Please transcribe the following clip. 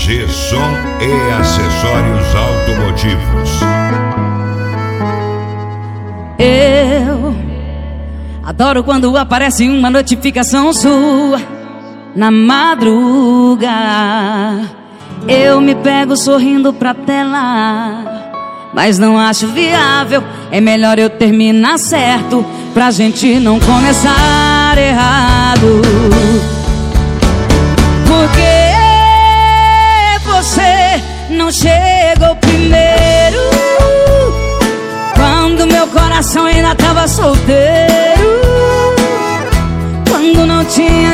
G-Som e acessórios automotivos. Eu adoro quando aparece uma notificação sua na madruga. Eu me pego sorrindo pra tela, mas não acho viável. É melhor eu terminar certo pra gente não começar errado. Porque você não chegou primeiro, quando meu coração ainda tava solteiro, quando não tinha